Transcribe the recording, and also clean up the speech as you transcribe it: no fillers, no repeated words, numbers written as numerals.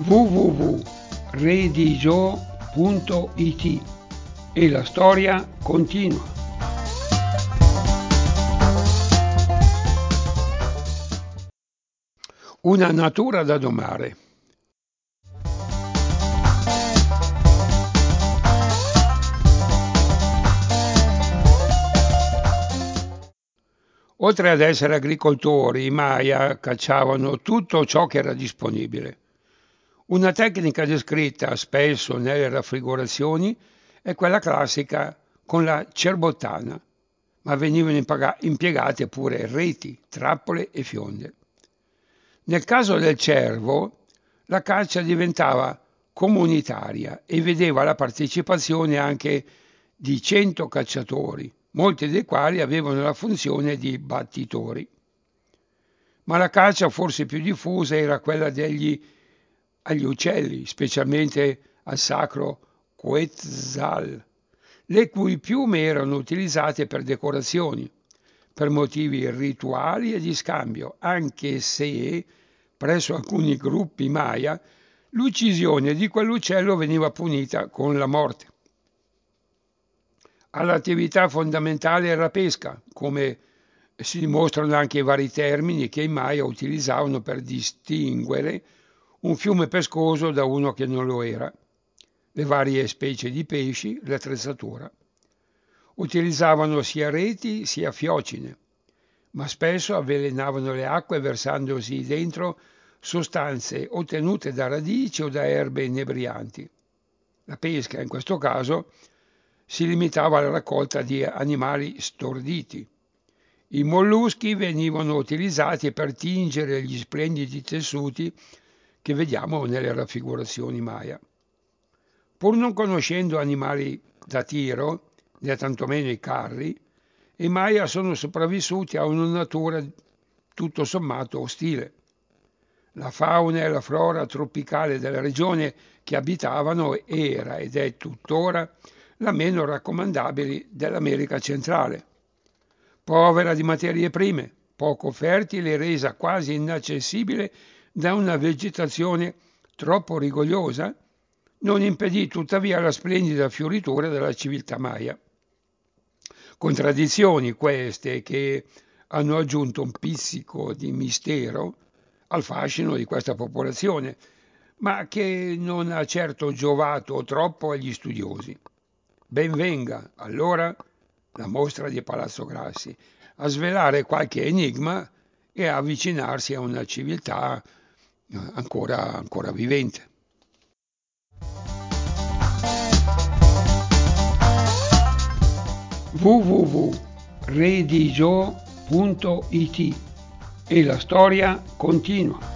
www.redigio.it e la storia continua. Una natura da domare. Oltre ad essere agricoltori, i Maya cacciavano tutto ciò che era disponibile. Una tecnica descritta spesso nelle raffigurazioni è quella classica con la cerbottana, ma venivano impiegate pure reti, trappole e fionde. Nel caso del cervo, la caccia diventava comunitaria e vedeva la partecipazione anche di 100 cacciatori, molti dei quali avevano la funzione di battitori. Ma la caccia forse più diffusa era quella agli uccelli, specialmente al sacro Quetzal, le cui piume erano utilizzate per decorazioni, per motivi rituali e di scambio, anche se presso alcuni gruppi Maya l'uccisione di quell'uccello veniva punita con la morte. All'attività fondamentale era la pesca, come si dimostrano anche i vari termini che i Maya utilizzavano per distinguere un fiume pescoso da uno che non lo era, le varie specie di pesci, l'attrezzatura. Utilizzavano sia reti sia fiocine, ma spesso avvelenavano le acque versandosi dentro sostanze ottenute da radici o da erbe inebrianti. La pesca, in questo caso, si limitava alla raccolta di animali storditi. I molluschi venivano utilizzati per tingere gli splendidi tessuti che vediamo nelle raffigurazioni Maya. Pur non conoscendo animali da tiro, né tantomeno i carri, i Maya sono sopravvissuti a una natura tutto sommato ostile. La fauna e la flora tropicale della regione che abitavano era ed è tuttora la meno raccomandabile dell'America centrale. Povera di materie prime, poco fertile e resa quasi inaccessibile da una vegetazione troppo rigogliosa, non impedì tuttavia la splendida fioritura della civiltà Maya. Contraddizioni queste che hanno aggiunto un pizzico di mistero al fascino di questa popolazione, ma che non ha certo giovato troppo agli studiosi. Ben venga, allora, la mostra di Palazzo Grassi a svelare qualche enigma e a avvicinarsi a una civiltà ancora vivente. www.redigio.it e la storia continua.